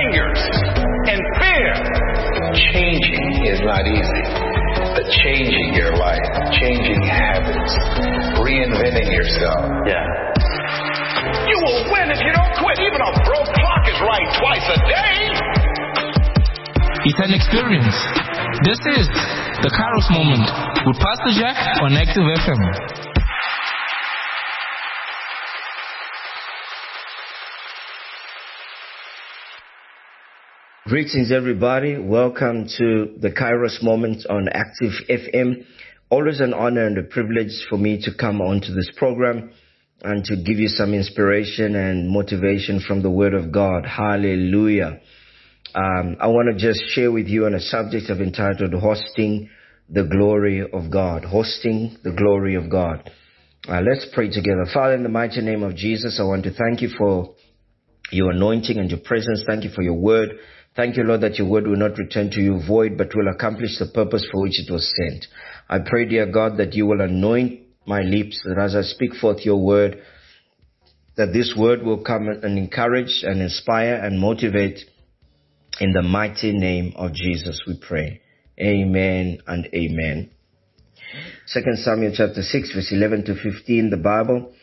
angers and fear. Changing is not easy, but changing your life, changing habits, reinventing yourself. Yeah. You will win if you don't quit. Even a broke clock is right twice a day. It's an experience. This is the Kairos Moment with Pastor Jack on Active FM. Greetings, everybody. Welcome to the Kairos Moment on Active FM. Always an honor and a privilege for me to come onto this program and to give you some inspiration and motivation from the Word of God. Hallelujah. I want to just share with you on a subject I've entitled Hosting the Glory of God. Hosting the Glory of God. Let's pray together. Father, in the mighty name of Jesus, I want to thank you for your anointing and your presence. Thank you for your word. Thank you, Lord, that your word will not return to you void, but will accomplish the purpose for which it was sent. I pray, dear God, that you will anoint my lips, that as I speak forth your word, that this word will come and encourage and inspire and motivate. In the mighty name of Jesus, we pray. Amen and amen. 2 Samuel chapter 6, verse 11 to 15, the Bible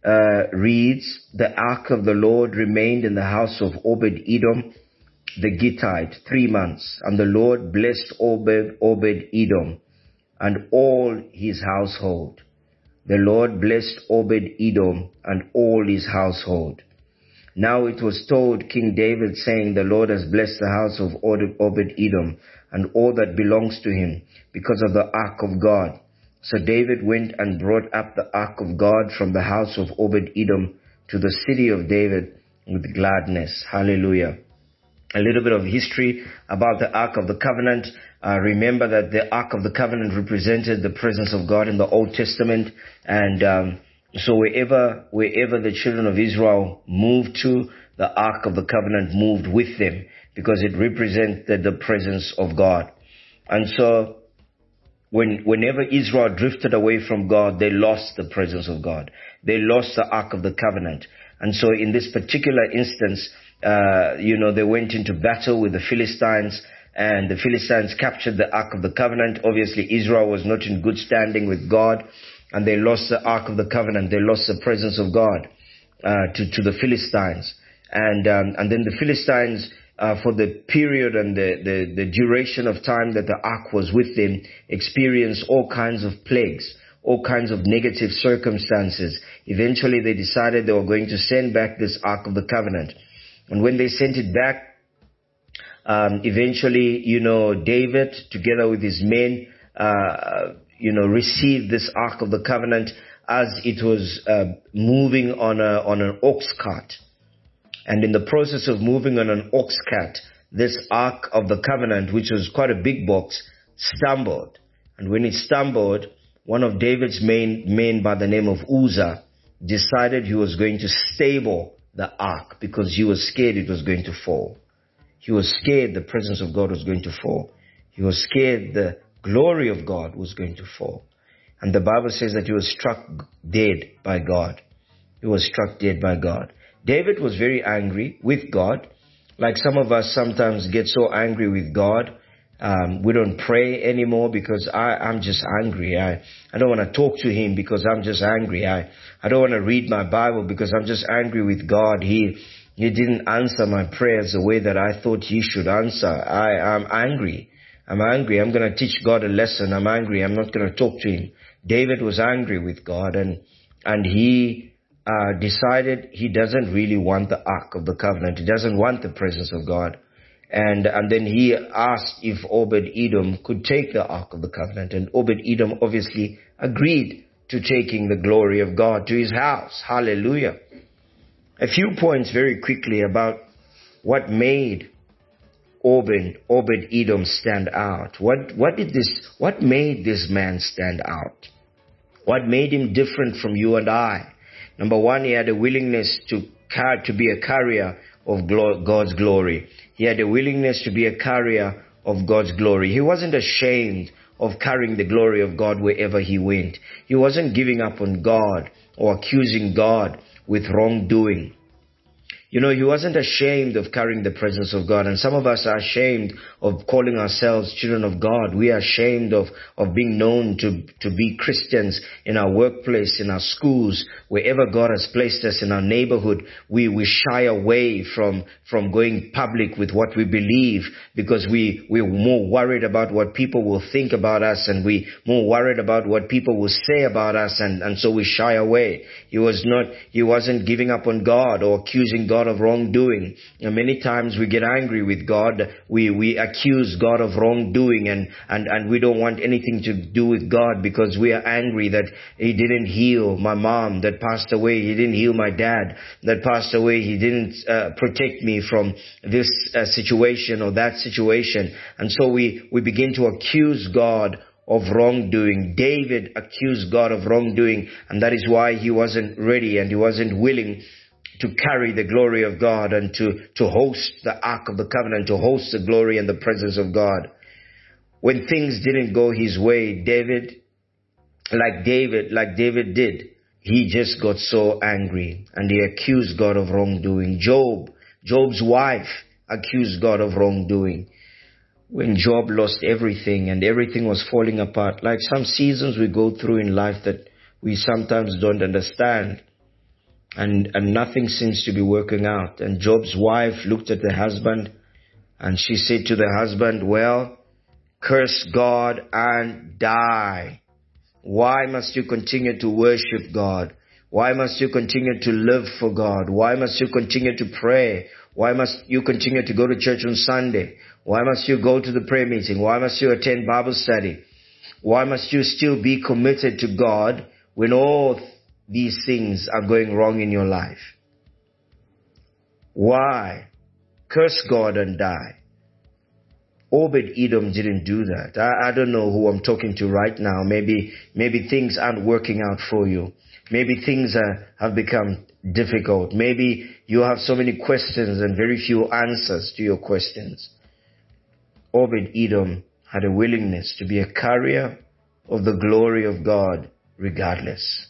reads, The ark of the Lord remained in the house of Obed-Edom, the Gittite, 3 months, and the Lord blessed Obed-Edom and all his household. The Lord blessed Obed-Edom and all his household. Now it was told King David, saying, The Lord has blessed the house of Obed-Edom and all that belongs to him, because of the ark of God. So David went and brought up the ark of God from the house of Obed-Edom to the city of David with gladness. Hallelujah. A little bit of history about the Ark of the Covenant. Remember that the Ark of the Covenant represented the presence of God in the Old Testament. And so wherever the children of Israel moved to, the Ark of the Covenant moved with them because it represented the presence of God. And so whenever Israel drifted away from God, they lost the presence of God. They lost the Ark of the Covenant. And so in this particular instance, they went into battle with the Philistines, and the Philistines captured the Ark of the Covenant. Obviously, Israel was not in good standing with God, and they lost the Ark of the Covenant. They lost the presence of God to the Philistines. And then the Philistines, for the period and the duration of time that the Ark was with them, experienced all kinds of plagues, all kinds of negative circumstances. Eventually, they decided they were going to send back this Ark of the Covenant. And when they sent it back, eventually, David, together with his men, received this Ark of the Covenant as it was moving on an ox cart. And in the process of moving on an ox cart, this Ark of the Covenant, which was quite a big box, stumbled. And when it stumbled, one of David's men by the name of Uzzah decided he was going to stable the ark because he was scared it was going to fall. He was scared the presence of God was going to fall. He was scared the glory of God was going to fall. And the Bible says that he was struck dead by God. He was struck dead by God. David was very angry with God. Like some of us sometimes get so angry with God. We don't pray anymore because I'm just angry. I don't want to talk to him because I'm just angry. I don't want to read my Bible because I'm just angry with God. He didn't answer my prayers the way that I thought he should answer. I'm angry. I'm angry. I'm going to teach God a lesson. I'm angry. I'm not going to talk to him. David was angry with God and he decided he doesn't really want the Ark of the Covenant. He doesn't want the presence of God. And then he asked if Obed-Edom could take the Ark of the Covenant. And Obed-Edom obviously agreed to taking the glory of God to his house. Hallelujah. A few points very quickly about what made Obed-Edom stand out. What made this man stand out? What made him different from you and I? Number one, he had a willingness to be a carrier of God's glory. He had a willingness to be a carrier of God's glory. He wasn't ashamed of carrying the glory of God wherever he went. He wasn't giving up on God or accusing God with wrongdoing. You know, he wasn't ashamed of carrying the presence of God. And some of us are ashamed of calling ourselves children of God. We are ashamed of being known to be Christians in our workplace, in our schools, wherever God has placed us in our neighborhood. We shy away from going public with what we believe because we're more worried about what people will think about us, and we're more worried about what people will say about us, and so we shy away. He wasn't giving up on God or accusing God of wrongdoing. And many times we get angry with God. We accuse God of wrongdoing, and we don't want anything to do with God because we are angry that He didn't heal my mom that passed away. He didn't heal my dad that passed away. He didn't protect me from this situation or that situation. And so we begin to accuse God of wrongdoing. David accused God of wrongdoing, and that is why he wasn't ready and he wasn't willing to carry the glory of God and to host the Ark of the Covenant, to host the glory and the presence of God. When things didn't go his way, like David did, he just got so angry and he accused God of wrongdoing. Job's wife accused God of wrongdoing. When Job lost everything and everything was falling apart, like some seasons we go through in life that we sometimes don't understand, and nothing seems to be working out. And Job's wife looked at the husband and she said to the husband, well, curse God and die. Why must you continue to worship God? Why must you continue to live for God? Why must you continue to pray? Why must you continue to go to church on Sunday? Why must you go to the prayer meeting? Why must you attend Bible study? Why must you still be committed to God when all these things are going wrong in your life? Why? Curse God and die. Obed-Edom didn't do that. I don't know who I'm talking to right now. Maybe things aren't working out for you. Maybe things have become difficult. Maybe you have so many questions and very few answers to your questions. Obed-Edom had a willingness to be a carrier of the glory of God regardless.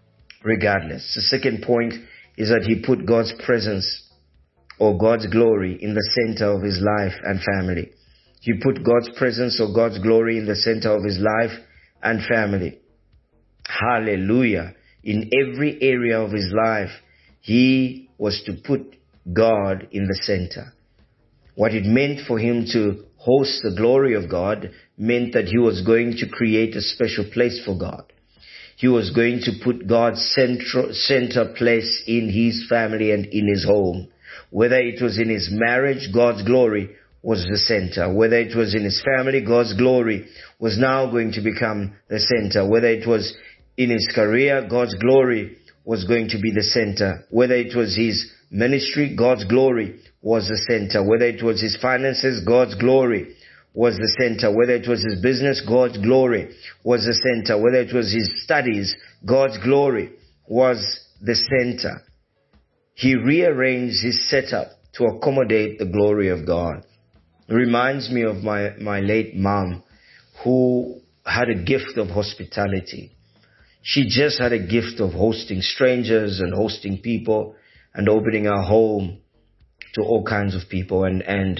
The second point is that he put God's presence or God's glory in the center of his life and family. He put God's presence or God's glory in the center of his life and family. Hallelujah. In every area of his life, he was to put God in the center. What it meant for him to host the glory of God meant that he was going to create a special place for God. He was going to put God's center place in his family and in his home. Whether it was in his marriage, God's glory was the center. Whether it was in his family, God's glory was now going to become the center. Whether it was in his career, God's glory was going to be the center. Whether it was his ministry, God's glory was the center. Whether it was his finances, God's glory was the center. Whether it was his business, God's glory was the center. Whether it was his studies, God's glory was the center. He rearranged his setup to accommodate the glory of God. It reminds me of my late mom, who had a gift of hospitality. She just had a gift of hosting strangers and hosting people and opening her home to all kinds of people. And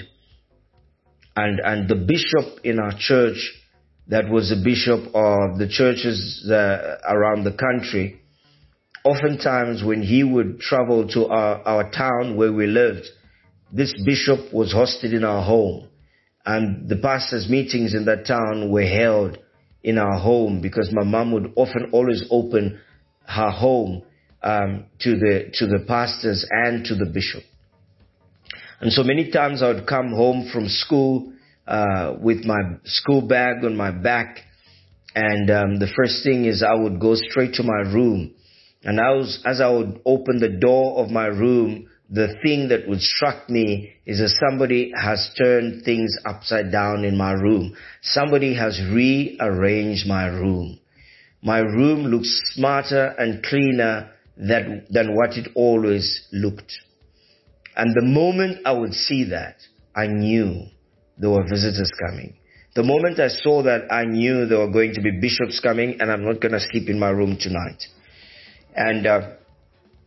the bishop in our church, that was the bishop of the churches around the country, oftentimes when he would travel to our town where we lived, this bishop was hosted in our home. And the pastors' meetings in that town were held in our home because my mom would always open her home to the pastors and to the bishop. And so many times I would come home from school with my school bag on my back, and the first thing is I would go straight to my room. And as I would open the door of my room, the thing that would struck me is that somebody has turned things upside down in my room. Somebody has rearranged my room. My room looks smarter and cleaner than what it always looked. And the moment I would see that, I knew there were visitors coming. The moment I saw that, I knew there were going to be bishops coming, and I'm not going to sleep in my room tonight. And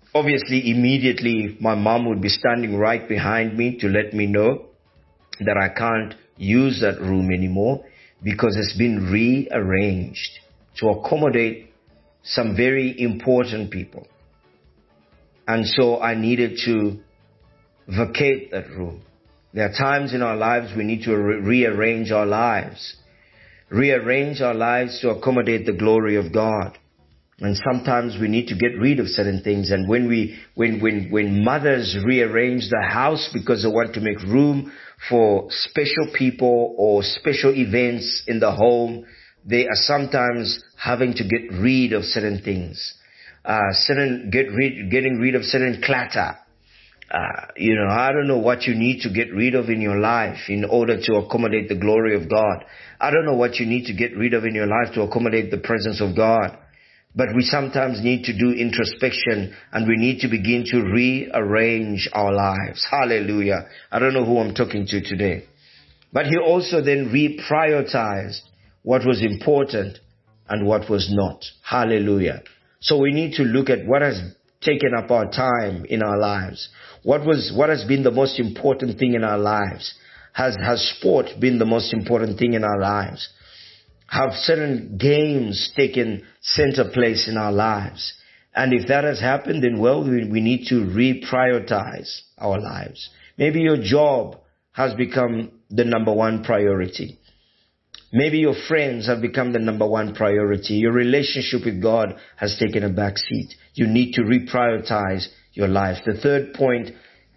obviously, immediately my mom would be standing right behind me to let me know that I can't use that room anymore because it's been rearranged to accommodate some very important people. And so I needed to vacate that room. There are times in our lives we need to rearrange our lives. Rearrange our lives to accommodate the glory of God. And sometimes we need to get rid of certain things. And when mothers rearrange the house because they want to make room for special people or special events in the home, they are sometimes having to get rid of certain things. Getting rid of certain clutter. I don't know what you need to get rid of in your life in order to accommodate the glory of God. I don't know what you need to get rid of in your life to accommodate the presence of God. But we sometimes need to do introspection and we need to begin to rearrange our lives. Hallelujah. I don't know who I'm talking to today. But he also then reprioritized what was important and what was not. Hallelujah. So we need to look at what has taken up our time in our lives. What has been the most important thing in our lives? Has sport been the most important thing in our lives? Have certain games taken center place in our lives? And if that has happened, then we need to reprioritize our lives. Maybe your job has become the number one priority. Maybe your friends have become the number one priority. Your relationship with God has taken a back seat. You need to reprioritize your life. The third point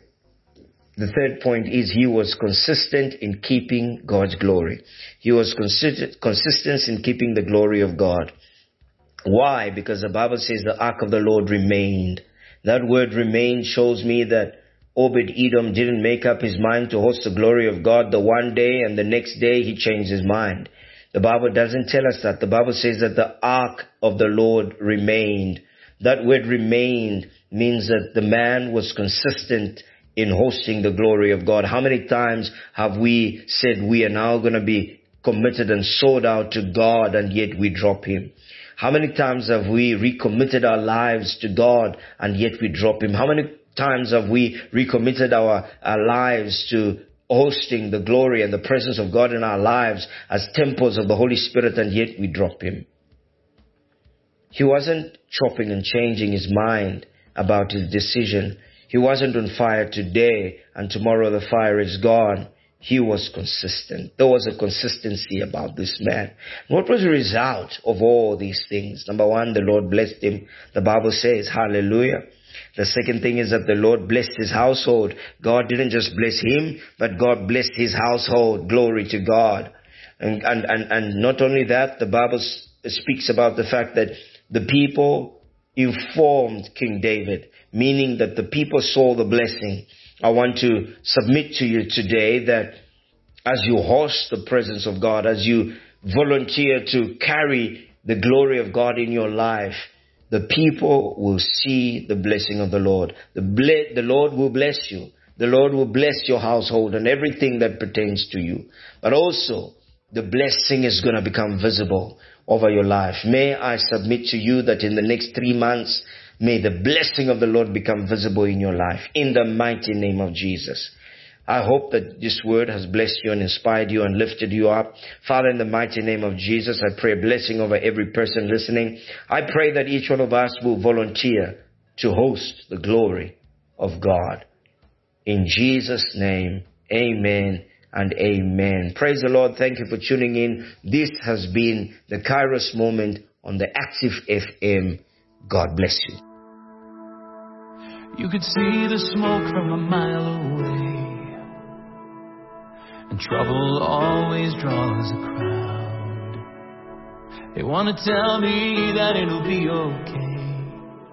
is he was consistent in keeping God's glory. He was consistent in keeping the glory of God. Why? Because the Bible says the ark of the Lord remained. That word remained shows me that Obed-Edom didn't make up his mind to host the glory of God the one day and the next day he changed his mind. The Bible doesn't tell us that. The Bible says that the ark of the Lord remained. That word remained means that the man was consistent in hosting the glory of God. How many times have we said we are now going to be committed and sold out to God and yet we drop him? How many times have we recommitted our lives to God and yet we drop him? How many times have we recommitted our lives to hosting the glory and the presence of God in our lives as temples of the Holy Spirit and yet we drop him? He wasn't chopping and changing his mind about his decision. He wasn't on fire today and tomorrow the fire is gone. He was consistent. There was a consistency about this man. What was the result of all these things? Number one, the Lord blessed him. The Bible says, hallelujah. The second thing is that the Lord blessed his household. God didn't just bless him, but God blessed his household. Glory to God. And not only that, the Bible speaks about the fact that the people informed King David, meaning that the people saw the blessing. I want to submit to you today that as you host the presence of God, as you volunteer to carry the glory of God in your life, the people will see the blessing of the Lord. The Lord will bless you. The Lord will bless your household and everything that pertains to you. But also, the blessing is going to become visible over your life. May I submit to you that in the next 3 months, may the blessing of the Lord become visible in your life. In the mighty name of Jesus. I hope that this word has blessed you and inspired you and lifted you up. Father, in the mighty name of Jesus, I pray a blessing over every person listening. I pray that each one of us will volunteer to host the glory of God. In Jesus' name, amen and amen. Praise the Lord. Thank you for tuning in. This has been the Kairos Moment on the Active FM. God bless you. You could see the smoke from a mile away, and trouble always draws a crowd. They want to tell me that it'll be okay,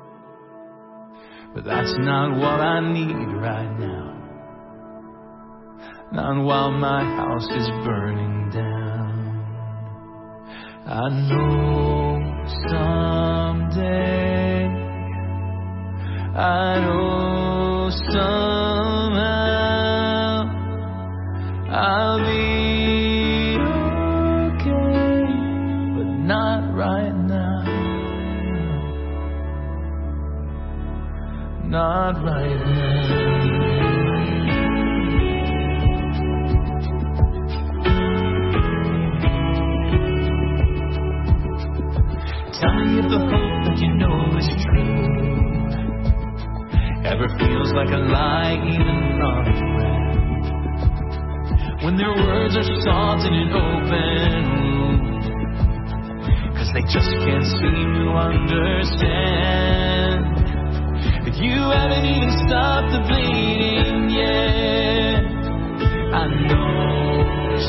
but that's not what I need right now. Not while my house is burning down. I know someday, I know somehow I'll be okay, but not right now. not right now. Tell me if the hope that you know is true ever feels like a lie, even from a friend. When their words are soft in an open room, 'cause they just can't seem to understand that you haven't even stopped the bleeding yet. I know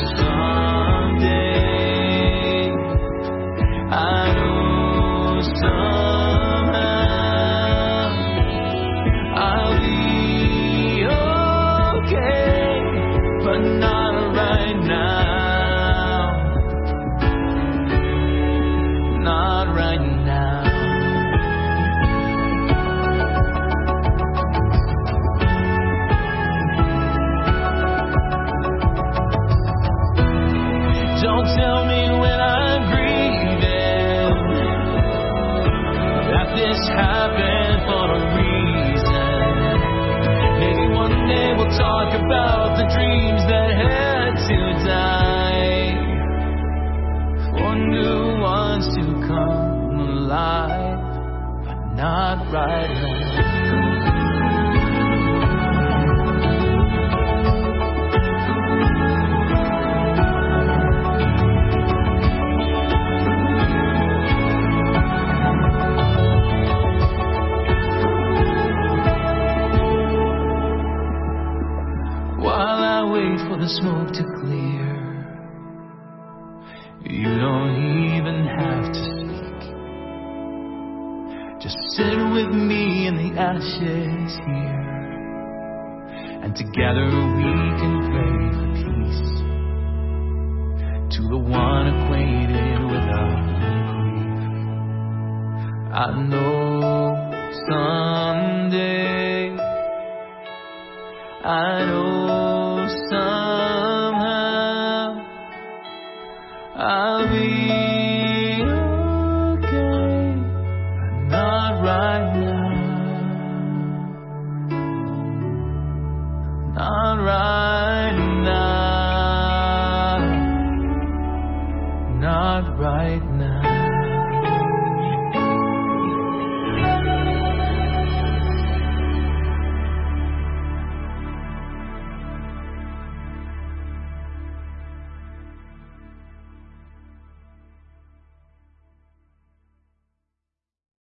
someday, I know somehow I'll be okay, but not right now. Not right now. Don't tell me when I'm grieving that this happened for a reason. Maybe one day we'll talk about the dreams that had to die for new ones to come alive, but not right now. The smoke to clear, you don't even have to speak. Just sit with me in the ashes here, and together we can pray for peace to the one acquainted with our grief. I know someday, I know